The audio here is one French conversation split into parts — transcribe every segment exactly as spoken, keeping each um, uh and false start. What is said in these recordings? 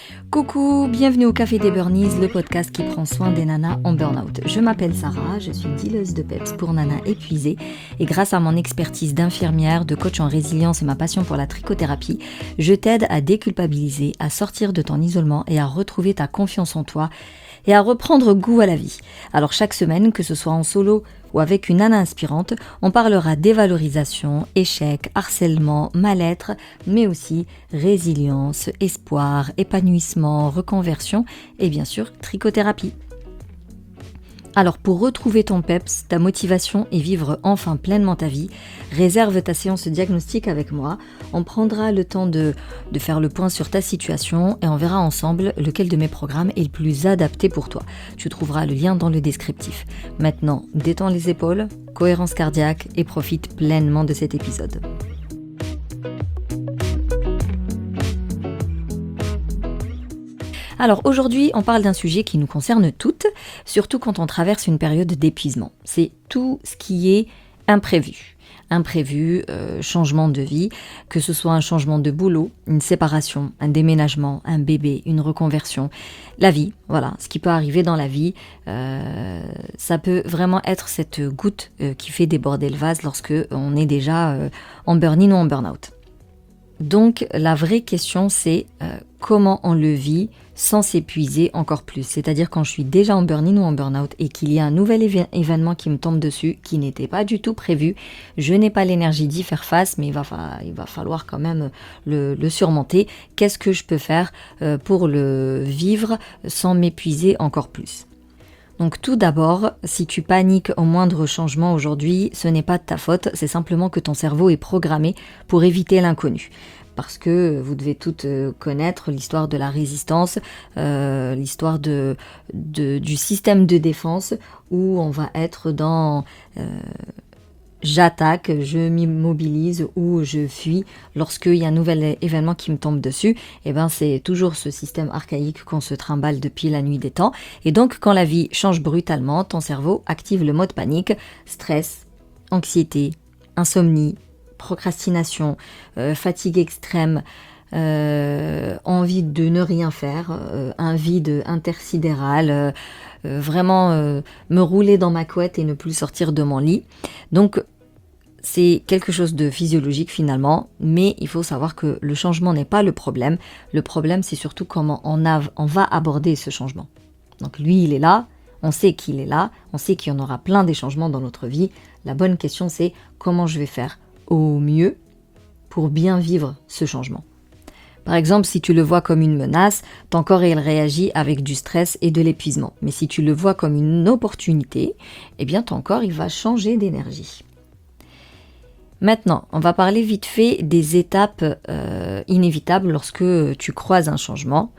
Coucou, bienvenue au Café des Burnies, le podcast qui prend soin des nanas en burn-out. Je m'appelle Sarah, je suis dealeuse de peps pour nanas épuisées et grâce à mon expertise d'infirmière, de coach en résilience et ma passion pour la trichothérapie, je t'aide à déculpabiliser, à sortir de ton isolement et à retrouver ta confiance en toi et à reprendre goût à la vie. Alors chaque semaine, que ce soit en solo ou avec une nana inspirante, on parlera dévalorisation, échec, harcèlement, mal-être, mais aussi résilience, espoir, épanouissement, reconversion et bien sûr trichothérapie. Alors pour retrouver ton peps, ta motivation et vivre enfin pleinement ta vie, réserve ta séance de diagnostic avec moi. On prendra le temps de, de faire le point sur ta situation et on verra ensemble lequel de mes programmes est le plus adapté pour toi. Tu trouveras le lien dans le descriptif. Maintenant, détends les épaules, cohérence cardiaque et profite pleinement de cet épisode. Alors aujourd'hui, on parle d'un sujet qui nous concerne toutes, surtout quand on traverse une période d'épuisement. C'est tout ce qui est imprévu. Imprévu, euh, changement de vie, que ce soit un changement de boulot, une séparation, un déménagement, un bébé, une reconversion, la vie, voilà, ce qui peut arriver dans la vie, euh, ça peut vraiment être cette goutte euh, qui fait déborder le vase lorsque on est déjà euh, en burn-in ou en burn-out. Donc la vraie question c'est euh, comment on le vit sans s'épuiser encore plus. C'est-à-dire quand je suis déjà en burn-in ou en burn-out et qu'il y a un nouvel éve- événement qui me tombe dessus, qui n'était pas du tout prévu, je n'ai pas l'énergie d'y faire face, mais il va, fa- il va falloir quand même le, le surmonter. Qu'est-ce que je peux faire euh, pour le vivre sans m'épuiser encore plus ? Donc tout d'abord, si tu paniques au moindre changement aujourd'hui, ce n'est pas de ta faute, c'est simplement que ton cerveau est programmé pour éviter l'inconnu. Parce que vous devez toutes connaître l'histoire de la résistance, euh, l'histoire de, de, du système de défense où on va être dans... Euh, j'attaque, je m'immobilise ou je fuis lorsqu'il y a un nouvel événement qui me tombe dessus, et ben c'est toujours ce système archaïque qu'on se trimballe depuis la nuit des temps. Et donc quand la vie change brutalement, ton cerveau active le mode panique, stress, anxiété, insomnie, procrastination, euh, fatigue extrême, euh, envie de ne rien faire, euh, un vide intersidéral, euh, Euh, vraiment euh, me rouler dans ma couette et ne plus sortir de mon lit. Donc c'est quelque chose de physiologique finalement, mais il faut savoir que le changement n'est pas le problème. Le problème c'est surtout comment on, a, on va aborder ce changement. Donc lui il est là, on sait qu'il est là, on sait qu'il y en aura plein des changements dans notre vie. La bonne question c'est comment je vais faire au mieux pour bien vivre ce changement. Par exemple, si tu le vois comme une menace, ton corps il réagit avec du stress et de l'épuisement. Mais si tu le vois comme une opportunité, eh bien ton corps il va changer d'énergie. Maintenant, on va parler vite fait des étapes euh, inévitables lorsque tu croises un changement.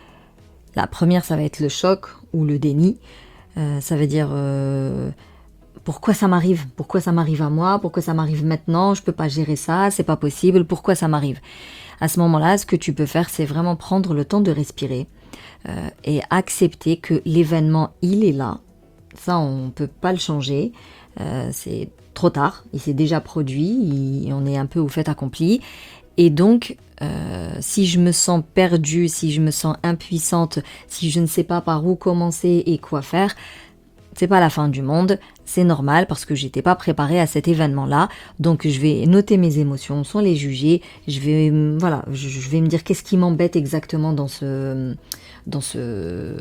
La première, ça va être le choc ou le déni. Euh, ça veut dire euh, pourquoi ça m'arrive ? Pourquoi ça m'arrive à moi ? Pourquoi ça m'arrive maintenant ? Je peux pas gérer ça, c'est pas possible. Pourquoi ça m'arrive ? À ce moment-là, ce que tu peux faire, c'est vraiment prendre le temps de respirer euh, et accepter que l'événement, il est là. Ça, on ne peut pas le changer. Euh, c'est trop tard. Il s'est déjà produit. Il, on est un peu au fait accompli. Et donc, euh, si je me sens perdue, si je me sens impuissante, si je ne sais pas par où commencer et quoi faire, c'est pas la fin du monde, c'est normal parce que j'étais pas préparée à cet événement-là. Donc je vais noter mes émotions sans les juger. Je vais, voilà, je, je vais me dire qu'est-ce qui m'embête exactement dans ce, dans ce,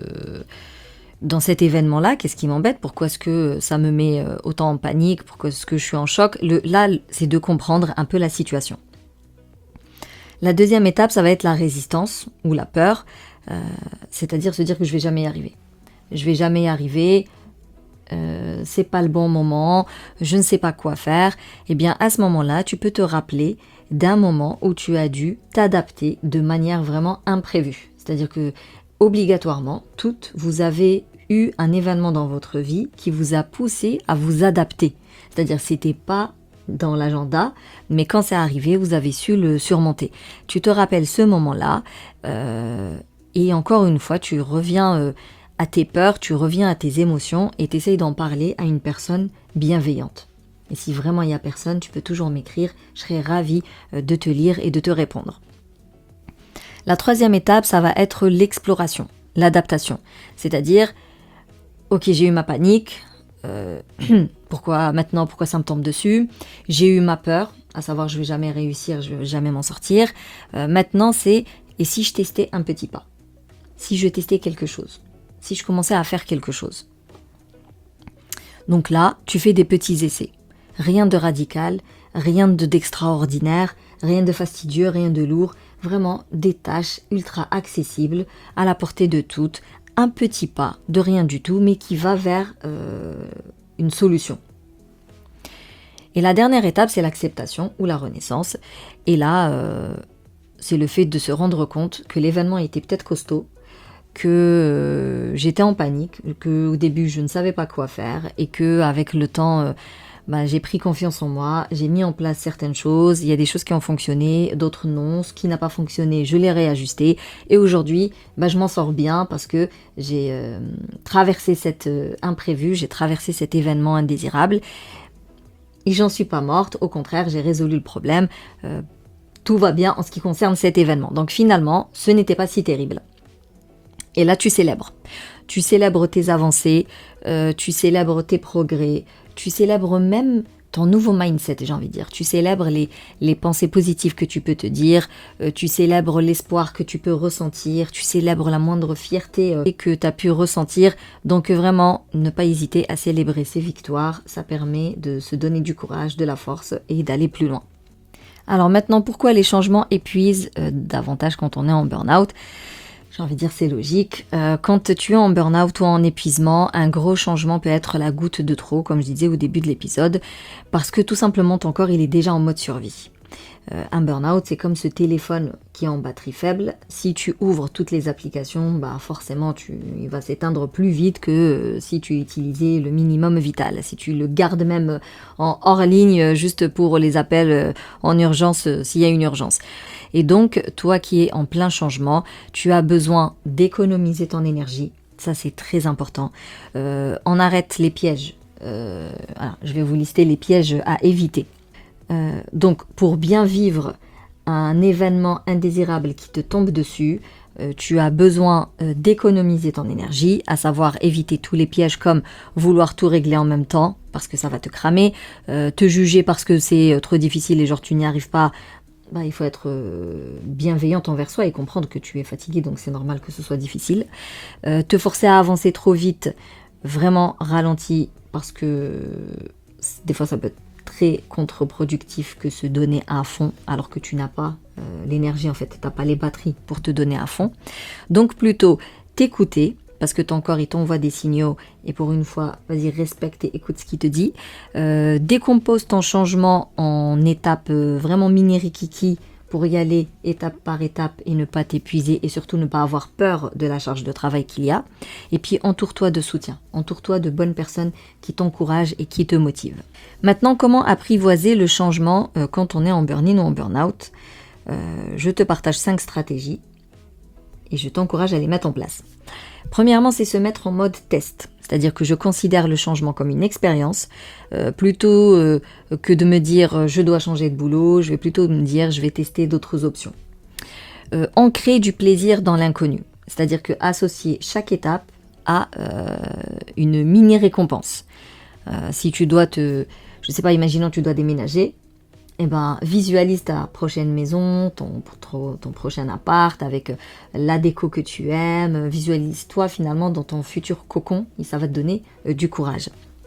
dans cet événement-là. Qu'est-ce qui m'embête ? Pourquoi est-ce que ça me met autant en panique ? Pourquoi est-ce que je suis en choc ? Le, Là, c'est de comprendre un peu la situation. La deuxième étape, ça va être la résistance ou la peur, euh, c'est-à-dire se dire que je vais jamais y arriver. Je vais jamais y arriver. Euh, c'est pas le bon moment, je ne sais pas quoi faire, et bien à ce moment-là, tu peux te rappeler d'un moment où tu as dû t'adapter de manière vraiment imprévue. C'est-à-dire que obligatoirement, toutes, vous avez eu un événement dans votre vie qui vous a poussé à vous adapter. C'est-à-dire que c'était pas dans l'agenda, mais quand c'est arrivé, vous avez su le surmonter. Tu te rappelles ce moment-là, euh, et encore une fois, tu reviens euh, à tes peurs, tu reviens à tes émotions et tu essayes d'en parler à une personne bienveillante. Et si vraiment il n'y a personne, tu peux toujours m'écrire, je serai ravie de te lire et de te répondre. La troisième étape, ça va être l'exploration, l'adaptation. C'est-à-dire, ok, j'ai eu ma panique, euh, pourquoi maintenant, pourquoi ça me tombe dessus? J'ai eu ma peur, à savoir je vais jamais réussir, je vais jamais m'en sortir. Euh, maintenant, c'est, et si je testais un petit pas? Si je testais quelque chose? Si je commençais à faire quelque chose? Donc là, tu fais des petits essais. Rien de radical, rien de d'extraordinaire, rien de fastidieux, rien de lourd. Vraiment des tâches ultra accessibles, à la portée de toutes. Un petit pas de rien du tout, mais qui va vers euh, une solution. Et la dernière étape, c'est l'acceptation ou la renaissance. Et là, euh, c'est le fait de se rendre compte que l'événement était peut-être costaud, que euh, j'étais en panique, que au début je ne savais pas quoi faire et que avec le temps euh, bah, j'ai pris confiance en moi, j'ai mis en place certaines choses, il y a des choses qui ont fonctionné, d'autres non, ce qui n'a pas fonctionné je l'ai réajusté et aujourd'hui bah, je m'en sors bien parce que j'ai euh, traversé cet euh, imprévu, j'ai traversé cet événement indésirable et j'en suis pas morte, au contraire j'ai résolu le problème, euh, tout va bien en ce qui concerne cet événement. Donc finalement ce n'était pas si terrible. Et là, tu célèbres. Tu célèbres tes avancées, euh, tu célèbres tes progrès, tu célèbres même ton nouveau mindset, j'ai envie de dire. Tu célèbres les, les pensées positives que tu peux te dire, euh, tu célèbres l'espoir que tu peux ressentir, tu célèbres la moindre fierté euh, que tu as pu ressentir. Donc vraiment, ne pas hésiter à célébrer ces victoires, ça permet de se donner du courage, de la force et d'aller plus loin. Alors maintenant, pourquoi les changements épuisent euh, davantage quand on est en burn-out ? J'ai envie de dire c'est logique. Euh, quand tu es en burn-out ou en épuisement, un gros changement peut être la goutte de trop, comme je disais au début de l'épisode, parce que tout simplement ton corps il est déjà en mode survie. Euh, un burn-out, c'est comme ce téléphone qui est en batterie faible. Si tu ouvres toutes les applications, bah forcément tu, il va s'éteindre plus vite que euh, si tu utilisais le minimum vital. Si tu le gardes même en hors ligne juste pour les appels euh, en urgence, euh, s'il y a une urgence. Et donc, toi qui es en plein changement, tu as besoin d'économiser ton énergie. Ça, c'est très important. Euh, on arrête les pièges. Euh, alors, je vais vous lister les pièges à éviter. Euh, donc, pour bien vivre un événement indésirable qui te tombe dessus, euh, tu as besoin euh, d'économiser ton énergie, à savoir éviter tous les pièges comme vouloir tout régler en même temps, parce que ça va te cramer, euh, te juger parce que c'est trop difficile et genre tu n'y arrives pas. Bah, il faut être euh, bienveillante envers soi et comprendre que tu es fatigué, donc c'est normal que ce soit difficile. Euh, te forcer à avancer trop vite, vraiment ralenti, parce que des fois ça peut être très contre-productif que se donner à fond alors que tu n'as pas euh, l'énergie, en fait, tu n'as pas les batteries pour te donner à fond. Donc plutôt t'écouter, parce que ton corps il t'envoie des signaux et pour une fois, vas-y, respecte et écoute ce qu'il te dit. Euh, décompose ton changement en étapes euh, vraiment mini-rikiki pour y aller étape par étape et ne pas t'épuiser et surtout ne pas avoir peur de la charge de travail qu'il y a. Et puis entoure-toi de soutien, entoure-toi de bonnes personnes qui t'encouragent et qui te motivent. Maintenant, comment apprivoiser le changement euh, quand on est en burn-in ou en burn-out ? euh, Je te partage cinq stratégies et je t'encourage à les mettre en place. Premièrement, c'est se mettre en mode test, c'est-à-dire que je considère le changement comme une expérience, euh, plutôt euh, que de me dire euh, je dois changer de boulot, je vais plutôt me dire je vais tester d'autres options. Euh, ancrer du plaisir dans l'inconnu, c'est-à-dire que associer chaque étape à euh, une mini récompense. Euh, si tu dois te, je sais pas, imaginons tu dois déménager, eh ben, visualise ta prochaine maison, ton, ton prochain appart avec la déco que tu aimes. Visualise-toi finalement dans ton futur cocon et ça va te donner euh, du courage.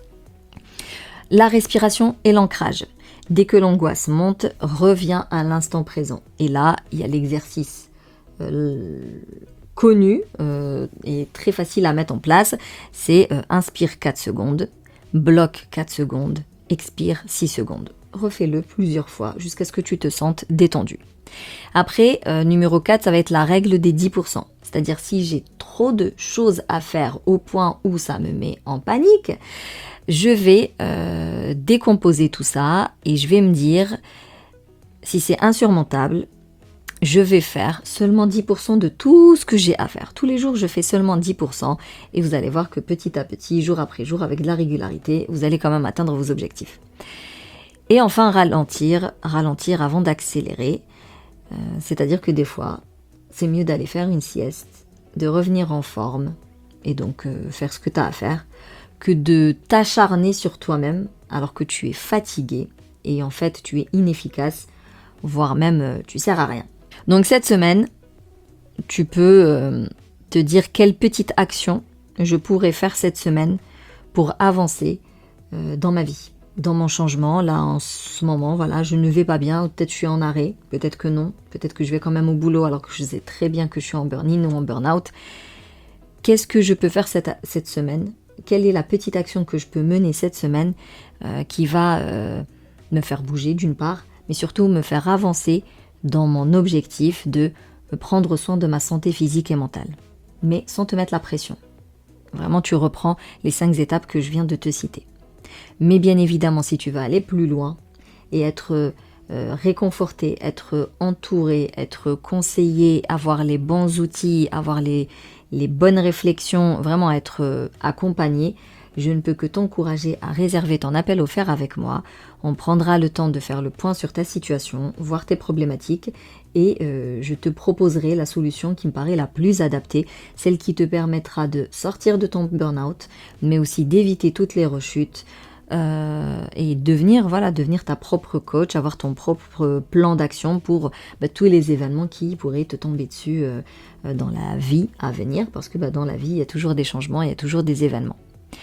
La respiration et l'ancrage. Dès que l'angoisse monte, reviens à l'instant présent. Et là, il y a l'exercice euh, connu euh, et très facile à mettre en place. C'est euh, inspire quatre secondes, bloque quatre secondes, expire six secondes. Refais-le plusieurs fois jusqu'à ce que tu te sentes détendu. Après, euh, numéro quatre, ça va être la règle des dix pour cent. C'est-à-dire si j'ai trop de choses à faire au point où ça me met en panique, je vais euh, décomposer tout ça et je vais me dire, si c'est insurmontable, je vais faire seulement dix pour cent de tout ce que j'ai à faire. Tous les jours, je fais seulement dix pour cent et vous allez voir que petit à petit, jour après jour, avec de la régularité, vous allez quand même atteindre vos objectifs. Et enfin, ralentir, ralentir avant d'accélérer. Euh, c'est-à-dire que des fois, c'est mieux d'aller faire une sieste, de revenir en forme et donc euh, faire ce que tu as à faire, que de t'acharner sur toi-même alors que tu es fatigué et en fait tu es inefficace, voire même euh, tu sers à rien. Donc cette semaine, tu peux euh, te dire quelle petite action je pourrais faire cette semaine pour avancer euh, dans ma vie, dans mon changement. Là en ce moment, voilà, je ne vais pas bien, peut-être je suis en arrêt, peut-être que non, peut-être que je vais quand même au boulot alors que je sais très bien que je suis en burn-in ou en burn-out. Qu'est-ce que je peux faire cette, cette semaine ? Quelle est la petite action que je peux mener cette semaine euh, qui va euh, me faire bouger d'une part, mais surtout me faire avancer dans mon objectif de prendre soin de ma santé physique et mentale, mais sans te mettre la pression. Vraiment, tu reprends les cinq étapes que je viens de te citer. Mais bien évidemment, si tu veux aller plus loin et être euh, réconforté, être entouré, être conseillé, avoir les bons outils, avoir les, les bonnes réflexions, vraiment être euh, accompagné, je ne peux que t'encourager à réserver ton appel offert avec moi. On prendra le temps de faire le point sur ta situation, voir tes problématiques et euh, je te proposerai la solution qui me paraît la plus adaptée, celle qui te permettra de sortir de ton burn-out, mais aussi d'éviter toutes les rechutes euh, et devenir, voilà, devenir ta propre coach, avoir ton propre plan d'action pour bah, tous les événements qui pourraient te tomber dessus euh, dans la vie à venir, parce que bah, dans la vie, il y a toujours des changements, il y a toujours des événements.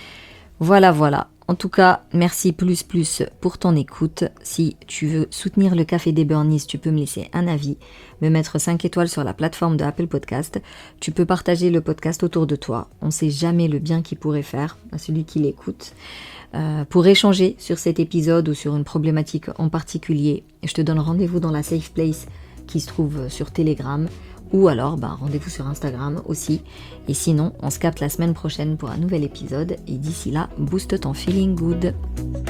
Voilà, voilà. En tout cas, merci plus plus pour ton écoute. Si tu veux soutenir le Café des Burnies, tu peux me laisser un avis, me mettre cinq étoiles sur la plateforme de Apple Podcast. Tu peux partager le podcast autour de toi. On ne sait jamais le bien qu'il pourrait faire à celui qui l'écoute. Euh, pour échanger sur cet épisode ou sur une problématique en particulier, je te donne rendez-vous dans la Safe Place qui se trouve sur Telegram. Ou alors, bah, rendez-vous sur Instagram aussi. Et sinon, on se capte la semaine prochaine pour un nouvel épisode. Et d'ici là, booste ton feeling good.